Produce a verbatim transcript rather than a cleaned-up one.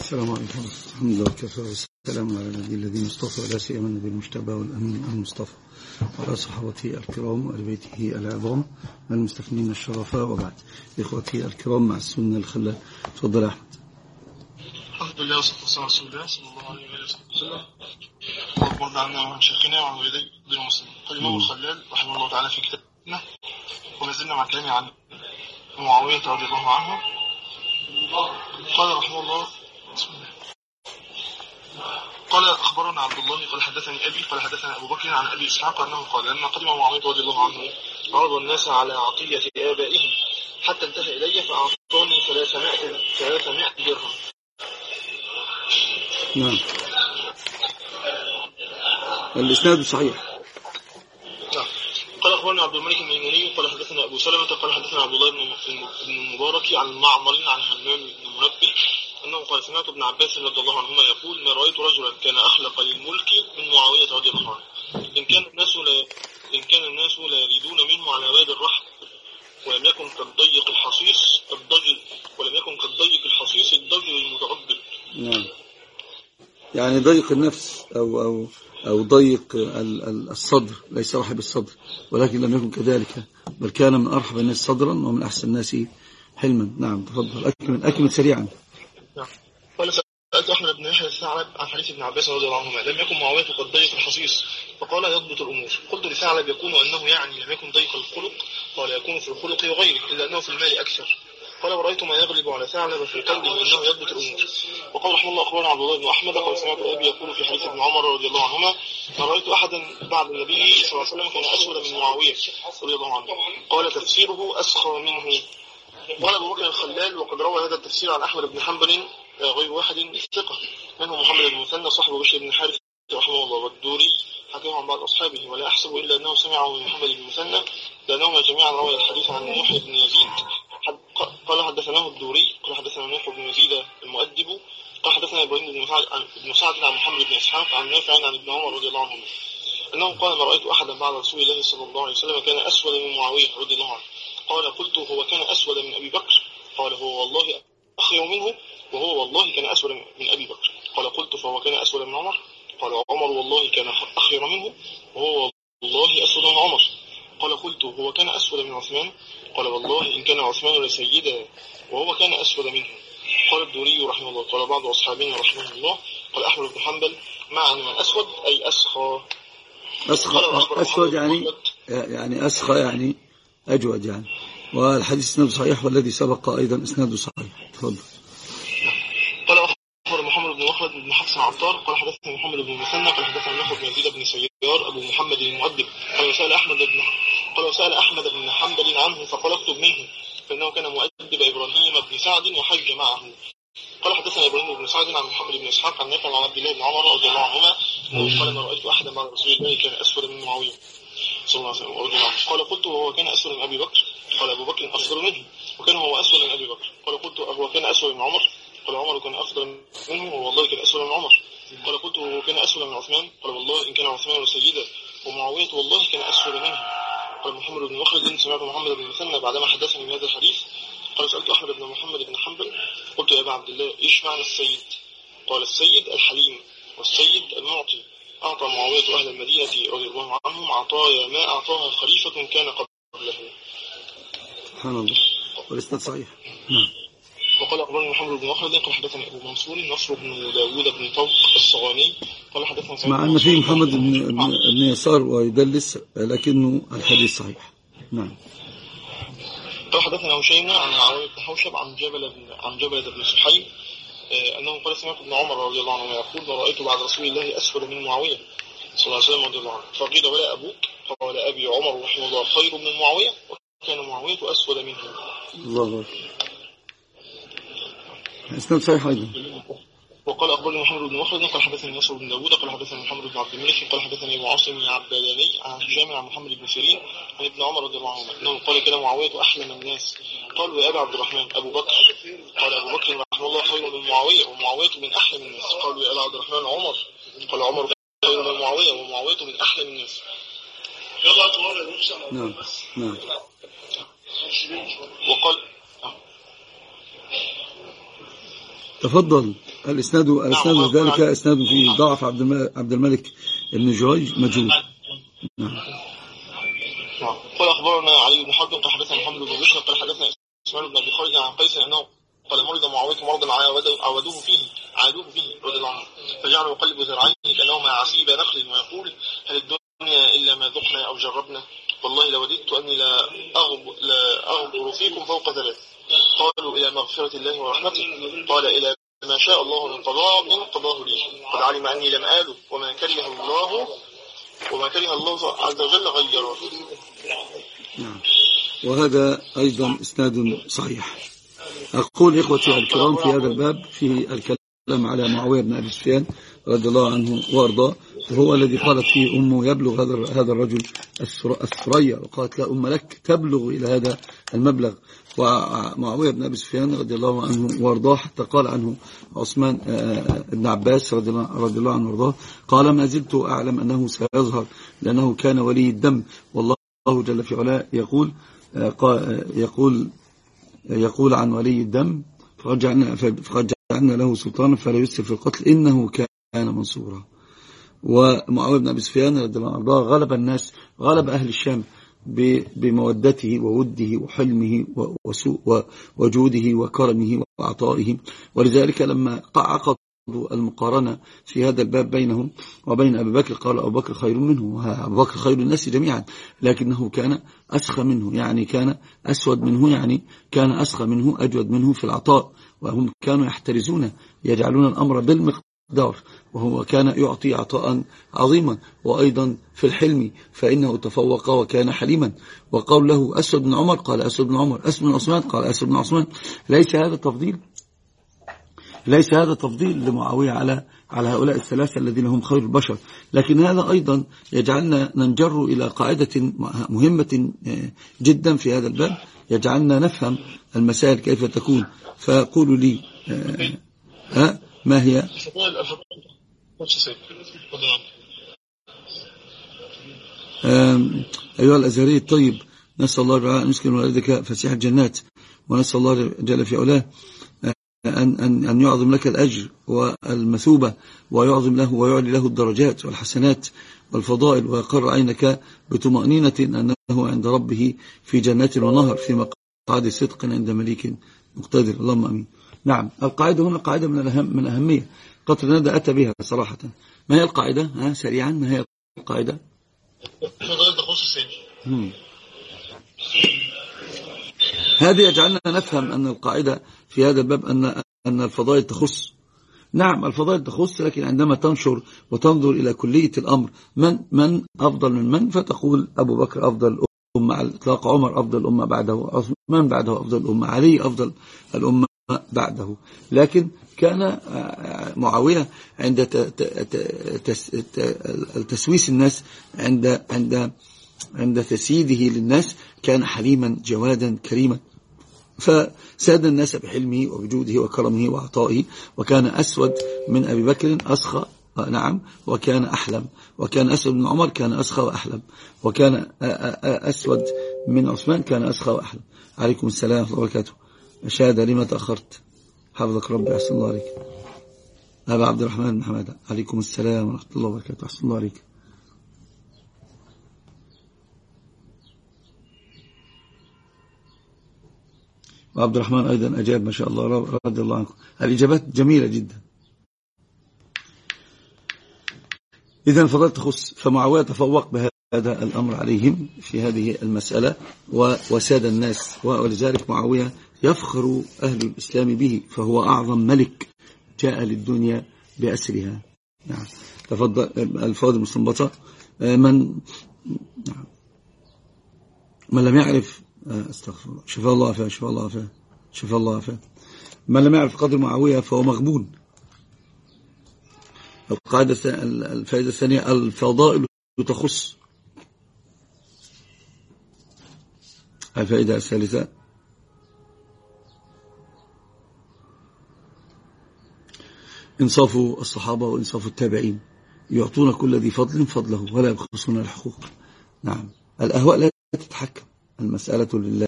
السلام عليكم الحمد لله وكفى والسلام على النبي الذي مصطفى ولا سيما النبي المجتبى والأمين المصطفى وعلى صحابته الكرام وآل بيته العظام والمستثنين الشرفاء وبعد. إخوتي الكرام مع السنة الخلة، تفضل يا أحمد. الحمد لله والصلاة والسلام على رسول الله صلى الله عليه وسلم. اللهم عنا وعن شيخنا وعن والدي المسلمين. قال الإمام الخلال رحمه الله تعالى في كتابنا، وما زلنا مع كلامه عن معاوية رضي الله عنه. قال رحمه الله قال أخبرنا عبد الله قال حدثني أبي قال حدثنا أبو بكر عن أبي إسحاق أنه قال لما قدم معاوية رضي الله عنه عرض الناس على عطية آبائهم حتى انتهى إلي فأعطاني ثلاثمائة درهم. نعم، الإسناد صحيح. نعم. قال أخبرنا عبد الملك الميموني قال حدثنا أبو سلمة قال حدثنا عبد الله بن المبارك عن معمر عن همام بن منبه أنه قال سمعت ابن عباس رضي الله عنهما يقول ما رأيت رجلا كان أخلق للملك من معاوية رضي الله عنه إن كان الناس لا إن كان الناس لا يريدون منه على واد الرحم ولم يكن كالضيق الحصيص الضجر ولم يكن كالضيق الحصيص الضجر المتعبد. نعم، يعني ضيق النفس أو أو أو ضيق الصدر، ليس رحب الصدر، ولكن لم يكن كذلك، بل كان من أرحب الناس صدرا ومن أحسن الناس حلما. نعم، تفضل أكمل أكمل سريعا. نعم. قال سألت أحمد بن يحيى الثعلب عن حديث ابن عباس رضي الله عنهما لم يكن معاوية قد ضيق الحصيص فقال يضبط الأمور. قلت لثعلب يكون أنه يعني لم يكن ضيق الخلق؟ قال يكون في الخلق وغيره إلا أنه في المال أكثر. قال ورأيت ما يغلب على ثعلب في قلبه أنه يضبط الأمور. وقال رحمه الله أخبرنا عبد الله بن أحمد قال سمعت أبي يقول في حديث ابن عمر رضي الله عنهما ما رأيت أحدا بعد النبي صلى الله عليه وسلم كان أسود من معاوية رضي الله عنه. قال تفسيره أسخى منه. قال أبو بكر الخلال وقد روى هذا التفسير عن أحمد بن حنبل غير واحد ثقة منه محمد بن المثنى صاحب بشر بن حارث رحمه الله والدوري حكاه عن بعض أصحابه ولا أحسب إلا أنه سمعه من محمد بن المثنى لأنهما جميعا روى الحديث عن نوح بن يزيد. قال حدثناه الدوري قال حدثنا نوح بن يزيد المؤدب قال حدثنا إبراهيم بن سعد عن ابن سعد عن محمد بن إسحاق عن نافع عن ابن عمر رضي الله عنه أنه قال ما رأيت أحدا بعد رسول الله صلى الله عليه وسلم كان أسود من معاوية رضي الله عنه. قال قلت هو كان أسود من أبي بكر؟ قال هو والله أخير منه وهو والله كان أسود من أبي بكر. قال قلت فهو كان أسود من عمر؟ قال عمر والله كان أخير منه وهو والله أسود من عمر. قال قلت هو كان أسود من عثمان؟ قال والله إن كان عثمان لسيدا وهو كان أسود منه. قال الدوري رحمه الله قال بعض أصحابنا رحمه الله قال أحمد بن حنبل معنى من أسود أي أسخى. أسخى أسود يعني يعني أسخى يعني أجود يعني. والحديث اسناده صحيح والذي سبق أيضا اسناده صحيح. تفضل. قال أخبر محمد بن مخلد بن حفص عطار قال حدثنا محمد بن مثنى قال حدثنا نوح بن يزيد بن سيار أبو محمد المؤدب قال وسأل أحمد بن قال وسأل أحمد بن حنبل عنه فقال اكتب منه فإنه كان مؤدب إبراهيم بن سعد وحج معه. قال حدثنا إبراهيم بن سعد عن محمد بن إسحاق عن نافع عن عبد الله بن عمر رضي الله عنهما قال ما رأيت أحدا بعد رسول الله كان أسود من معاوية صلى الله عليه وسلم رضي الله عنه. قال قلت وهو كان أسود من أبي بكر؟ قال أبو بكر أفضل منه وكان هو أسود من أبي بكر. قال قلت هو كان أسود من عمر؟ قال عمر كان أفضل منه والله كان أسود من عمر. قال قلت وهو كان أسود من عثمان؟ قال والله إن كان عثمان سيدا ومعاوية والله كان أسود منه. قال محمد بن مخلد سمعت محمد بن المثنى بعدما حدثني من هذا الحديث قال سألت أحمد بن محمد بن حنبل قلت يا أبا عبد الله إيش معنى السيد؟ قال السيد الحليم والسيد المعطي. أعطى معاوية أهل المدينة رضي الله عنهم عطايا ما أعطاها خليفة كان قبله. سبحان الله. والإسناد صحيح. نعم. وقال أخبرني محمد بن مخلد قال حدثني أبو منصور نصر بن داوود بن طوق الصغاني قال حدثنا مع أن فيه محمد بن, بن يسار ويدلس لكنه الحديث صحيح. نعم. قال حدثنا هشيم عن معاوية بن حوشب عن جبل بن عن جبل بن سحيم أنه قال سمعت ابن عمر رضي الله عنه يقول ما رأيت بعد رسول الله أسود من معاوية صلى الله عليه وسلم رضي الله عنه. فقيل ولا أبوك؟ قال أبي عمر رحمه الله خير من معاوية وكان معاوية أسود منه. الله أكبر. اسناد صحيح أيضا. وقال أخبرني محمد بن مخلد قال حدثني نصر بن داوود قال حدثني محمد بن عبد الملك قال حدثني أبو عاصم العباداني عن هشام عن محمد بن سيرين عن ابن عمر رضي الله عنه أنه قال كان معاوية أحلم الناس. قالوا يا أبا عبد الرحمن أبو بكر؟ قال أبو بكر رحمه الله خير من معاوية ومعاوية من أحلم الناس. قالوا يا أبا عبد الرحمن عمر؟ قال عمر خير من معاوية ومعاوية من أحلم الناس. نعم نعم. وقال تفضل الإسناد الإسناد ذلك إسناد فيه ضعف عبد الملك بن جريج مجهول. نعم. قال أخبرنا علي بن حاتم قال حدثنا محمد بن بشر قال حدثنا إسماعيل بن أبي خالد عن قيس أنه قال مرض معاوية مرضا عودوه فيه عادوه فيه رضي الله عنه فجعل يقلب ذراعيه كأنهما عصيب نخل ويقول هل الدنيا إلا ما ذقنا أو جربنا والله لوددت أني لا أغبر, لا أغبر فيكم فوق ثلاث قالوا إلى مغفرة الله ورحمته قال إلى ما شاء الله من قضاء من قضاه لي قد علم أني لم آله وما كره الله وما كره الله عز وجل غيره. نعم. وهذا أيضا إسناد صحيح. أقول إخوتي الكرام في هذا الباب فيه الكلام على معاوية بن أبي سفيان رضي الله عنه وارضاه وهو الذي قالت فيه أمه يبلغ هذا هذا الرجل الثريا وقالت لا أم لك تبلغ إلى هذا المبلغ. ومعاوية بن أبي سفيان رضي الله عنه وارضاه حتى قال عنه عثمان بن عباس رضي الله عنه وارضاه قال ما زلت أعلم أنه سيظهر لأنه كان ولي الدم والله جل في علاه يقول يقول يقول عن ولي الدم فقد جعلنا, فقد جعلنا له سلطانا فلا يسرف في القتل إنه كان منصورا. ومعاوية بن أبي سفيان رضي الله عنه غلب الناس غلب أهل الشام بمودته ووده وحلمه وجوده وكرمه وعطائه. ولذلك لما عقدوا المقارنة في هذا الباب بينهم وبين أبي بكر قال أبو بكر خير منه أبو بكر خير الناس جميعا لكنه كان أسخى منه يعني كان أسود منه يعني كان أسخى منه أجود منه في العطاء وهم كانوا يحترزون يجعلون الأمر بالمقدار وهو كان يعطي عطاء عظيما. وأيضا في الحلم فإنه تفوق وكان حليما. وقال له أسود بن عمر قال أسود بن عمر أسود بن عثمان قال أسود بن عثمان. ليس هذا تفضيل ليس هذا تفضيل لمعاوية على على هؤلاء الثلاثة الذين هم خير البشر لكن هذا أيضا يجعلنا ننجر إلى قاعدة مهمة جدا في هذا الباب يجعلنا نفهم المسائل كيف تكون. فقولوا لي ها ما هي أيها الأزهري الطيب نسأل الله أن يسكن والدك فسيح الجنات ونسأل الله جل في علاه أن, أن, أن يعظم لك الأجر والمثوبة ويعظم له ويعلي له الدرجات والحسنات والفضائل ويقر عينك بطمأنينة أنه عند ربه في جنات ونهر في مقعد صدق عند مليك مقتدر. اللهم أمين. نعم القاعدة هنا قاعدة من الأهم من أهمية قطر ندى أتى بها صراحة. ما هي القاعدة ها سريعا ما هي القاعدة؟ هذه يجعلنا نفهم أن القاعدة في هذا الباب أن أن الفضائل تخص. نعم الفضائل تخص لكن عندما تنشر وتنظر إلى كلية الأمر من من أفضل من من فتقول أبو بكر أفضل الأمة على الإطلاق عمر أفضل الأمة بعده عثمان بعده أفضل الأمة علي أفضل الأمة بعده. لكن كان معاوية عند تسويس الناس عند عند عند تسييده للناس كان حليما جوادا كريما فساد الناس بحلمه وبجوده وكرمه وعطائه وكان أسود من أبي بكر أسخى نعم وكان أحلم وكان أسود من عمر كان أسخى وأحلم وكان أسود من عثمان كان أسخى وأحلم. عليكم السلام ورحمة الله وبركاته. أشهد لما تأخرت حفظك ربي أحسن الله عليك. أبا عبد الرحمن بن حمادة عليكم السلام ورحمة الله وبركاته أحسن الله عليك. وعبد الرحمن أيضا أجاب ما شاء الله رضي الله عنكم. الإجابات جميلة جدا. إذن فضلت تخص فمعاوية تفوق بهذا الأمر عليهم في هذه المسألة وساد الناس ولذلك معاوية يفخر أهل الإسلام به فهو أعظم ملك جاء للدنيا بأسرها. نعم تفضل الفاضل المستنبطة من نعم من لم يعرف استغفر الله شفاء الله عافاه شفاء الله عافاه شفاء الله عافاه من لم يعرف قدر معاوية فهو مغبون. القاعدة الفائدة الثانية الفضائل تخص. الفائدة الثالثة إنصاف الصحابة وإنصاف التابعين يعطون كل ذي فضل فضله ولا يبخسون الحقوق. نعم الأهواء لا تتحكم المسألة لله.